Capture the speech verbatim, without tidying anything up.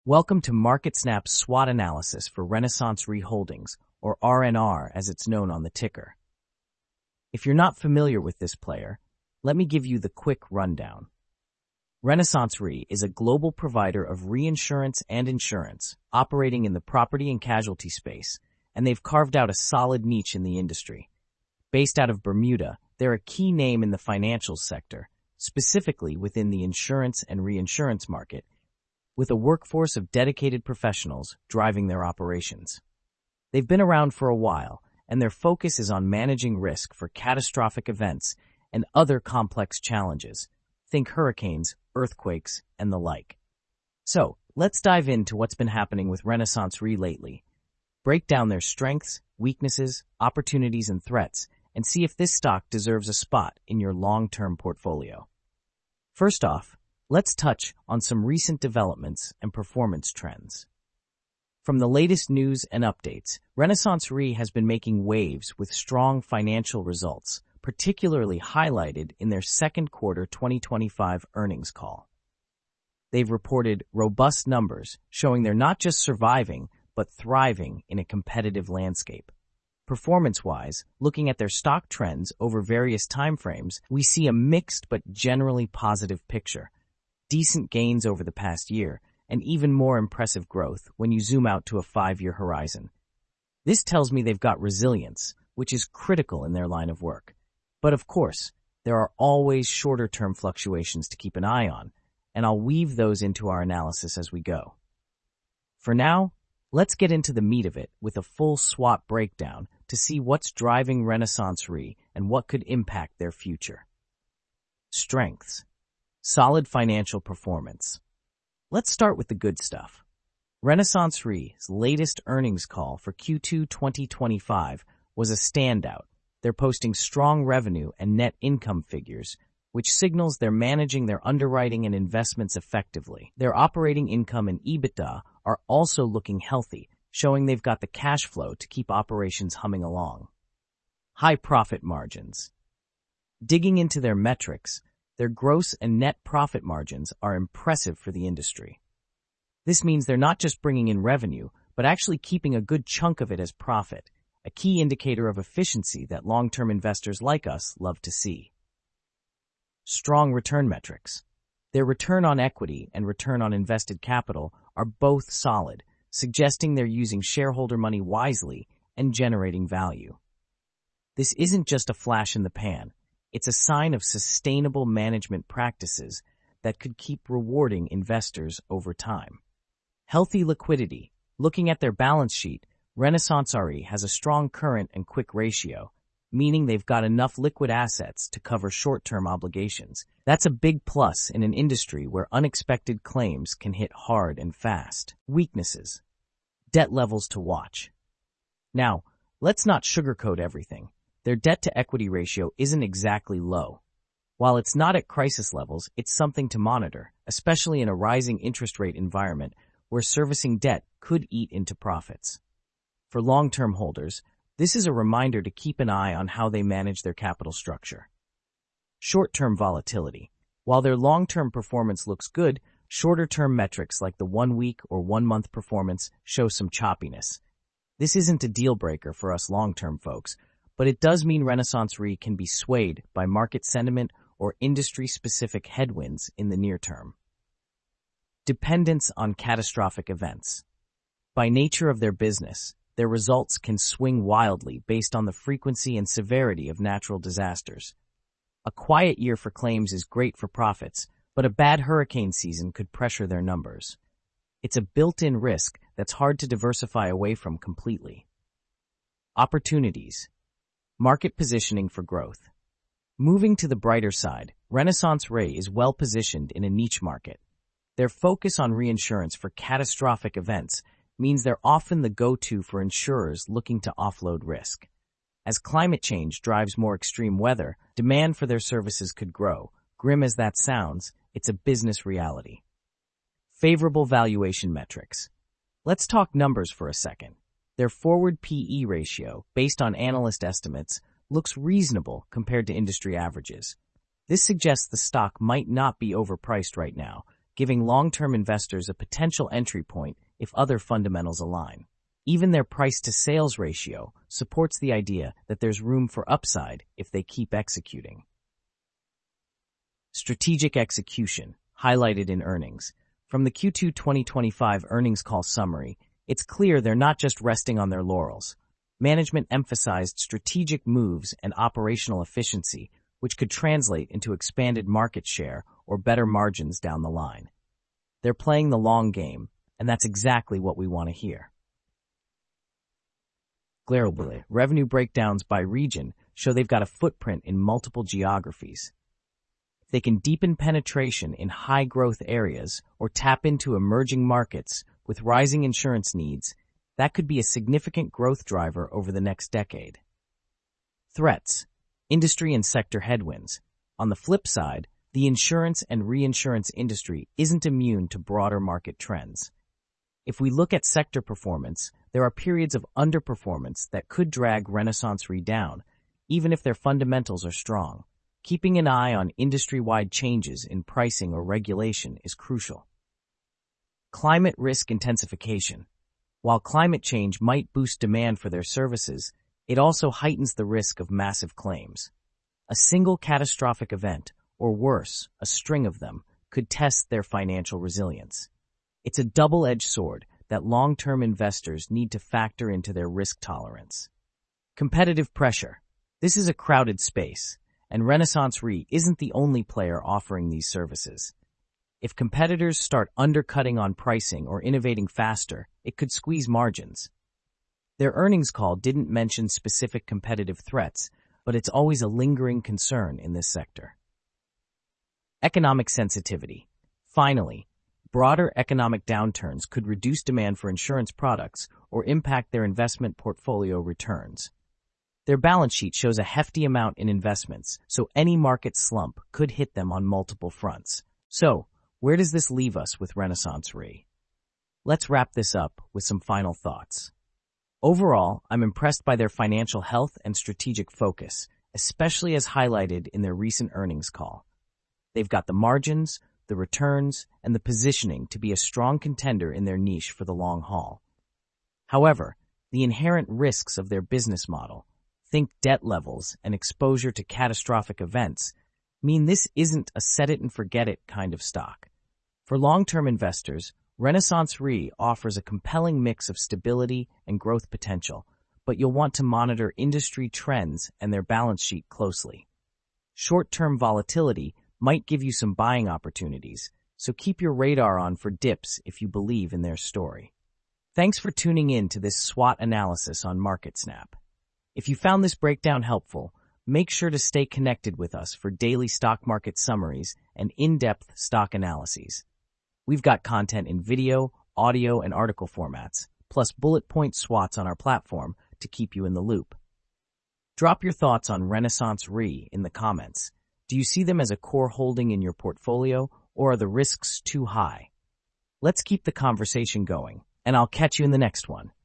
Welcome to MarketSnap's SWOT analysis for RenaissanceRe Holdings, or R N R as it's known on the ticker. If you're not familiar with this player, let me give you the quick rundown. RenaissanceRe is a global provider of reinsurance and insurance, operating in the property and casualty space, and they've carved out a solid niche in the industry. Based out of Bermuda, they're a key name in the financial sector, specifically within the insurance and reinsurance market, with a workforce of dedicated professionals driving their operations. They've been around for a while, and their focus is on managing risk for catastrophic events and other complex challenges. Think hurricanes, earthquakes, and the like. So, let's dive into what's been happening with RenaissanceRe lately. Break down their strengths, weaknesses, opportunities, and threats, and see if this stock deserves a spot in your long-term portfolio. First off, let's touch on some recent developments and performance trends. From the latest news and updates, RenaissanceRe has been making waves with strong financial results, particularly highlighted in their second quarter twenty twenty-five earnings call. They've reported robust numbers, showing they're not just surviving, but thriving in a competitive landscape. Performance-wise, looking at their stock trends over various timeframes, we see a mixed but generally positive picture. Decent gains over the past year, and even more impressive growth when you zoom out to a five-year horizon. This tells me they've got resilience, which is critical in their line of work. But of course, there are always shorter-term fluctuations to keep an eye on, and I'll weave those into our analysis as we go. For now, let's get into the meat of it with a full SWOT breakdown to see what's driving RenaissanceRe and what could impact their future. Strengths. Solid financial performance. Let's start with the good stuff. RenaissanceRe's latest earnings call for Q two twenty twenty-five was a standout. They're posting strong revenue and net income figures, which signals they're managing their underwriting and investments effectively. Their operating income and EBITDA are also looking healthy, showing they've got the cash flow to keep operations humming along. High profit margins. Digging into their metrics, their gross and net profit margins are impressive for the industry. This means they're not just bringing in revenue, but actually keeping a good chunk of it as profit, a key indicator of efficiency that long-term investors like us love to see. Strong return metrics. Their return on equity and return on invested capital are both solid, suggesting they're using shareholder money wisely and generating value. This isn't just a flash in the pan. It's a sign of sustainable management practices that could keep rewarding investors over time. Healthy liquidity. Looking at their balance sheet, RenaissanceRe has a strong current and quick ratio, meaning they've got enough liquid assets to cover short-term obligations. That's a big plus in an industry where unexpected claims can hit hard and fast. Weaknesses. Debt levels to watch. Now, let's not sugarcoat everything. Their debt-to-equity ratio isn't exactly low. While it's not at crisis levels, it's something to monitor, especially in a rising interest rate environment where servicing debt could eat into profits. For long-term holders, this is a reminder to keep an eye on how they manage their capital structure. Short-term volatility. While their long-term performance looks good, shorter-term metrics like the one-week or one-month performance show some choppiness. This isn't a deal-breaker for us long-term folks, but it does mean RenaissanceRe can be swayed by market sentiment or industry-specific headwinds in the near term. Dependence on catastrophic events. By nature of their business, their results can swing wildly based on the frequency and severity of natural disasters. A quiet year for claims is great for profits, but a bad hurricane season could pressure their numbers. It's a built-in risk that's hard to diversify away from completely. Opportunities. Market positioning for growth. Moving to the brighter side, RenaissanceRe is well-positioned in a niche market. Their focus on reinsurance for catastrophic events means they're often the go-to for insurers looking to offload risk. As climate change drives more extreme weather, demand for their services could grow. Grim as that sounds, it's a business reality. Favorable valuation metrics. Let's talk numbers for a second. Their forward P E ratio, based on analyst estimates, looks reasonable compared to industry averages. This suggests the stock might not be overpriced right now, giving long-term investors a potential entry point if other fundamentals align. Even their price-to-sales ratio supports the idea that there's room for upside if they keep executing. Strategic execution, highlighted in earnings. From the Q two twenty twenty-five earnings call summary, it's clear they're not just resting on their laurels. Management emphasized strategic moves and operational efficiency, which could translate into expanded market share or better margins down the line. They're playing the long game, and that's exactly what we want to hear. Globally, revenue breakdowns by region show they've got a footprint in multiple geographies. If they can deepen penetration in high-growth areas or tap into emerging markets with rising insurance needs, that could be a significant growth driver over the next decade. Threats, industry and sector headwinds. On the flip side, the insurance and reinsurance industry isn't immune to broader market trends. If we look at sector performance, there are periods of underperformance that could drag RenaissanceRe down, even if their fundamentals are strong. Keeping an eye on industry-wide changes in pricing or regulation is crucial. Climate risk intensification. While climate change might boost demand for their services, it also heightens the risk of massive claims. A single catastrophic event, or worse, a string of them, could test their financial resilience. It's a double-edged sword that long-term investors need to factor into their risk tolerance. Competitive pressure. This is a crowded space, and RenaissanceRe isn't the only player offering these services. If competitors start undercutting on pricing or innovating faster, it could squeeze margins. Their earnings call didn't mention specific competitive threats, but it's always a lingering concern in this sector. Economic sensitivity. Finally, broader economic downturns could reduce demand for insurance products or impact their investment portfolio returns. Their balance sheet shows a hefty amount in investments, so any market slump could hit them on multiple fronts. So, where does this leave us with RenaissanceRe? Let's wrap this up with some final thoughts. Overall, I'm impressed by their financial health and strategic focus, especially as highlighted in their recent earnings call. They've got the margins, the returns, and the positioning to be a strong contender in their niche for the long haul. However, the inherent risks of their business model, think debt levels and exposure to catastrophic events, mean this isn't a set-it-and-forget-it kind of stock. For long-term investors, RenaissanceRe offers a compelling mix of stability and growth potential, but you'll want to monitor industry trends and their balance sheet closely. Short-term volatility might give you some buying opportunities, so keep your radar on for dips if you believe in their story. Thanks for tuning in to this SWOT analysis on MarketSnap. If you found this breakdown helpful, make sure to stay connected with us for daily stock market summaries and in-depth stock analyses. We've got content in video, audio, and article formats, plus bullet point SWOTs on our platform to keep you in the loop. Drop your thoughts on RenaissanceRe in the comments. Do you see them as a core holding in your portfolio, or are the risks too high? Let's keep the conversation going, and I'll catch you in the next one.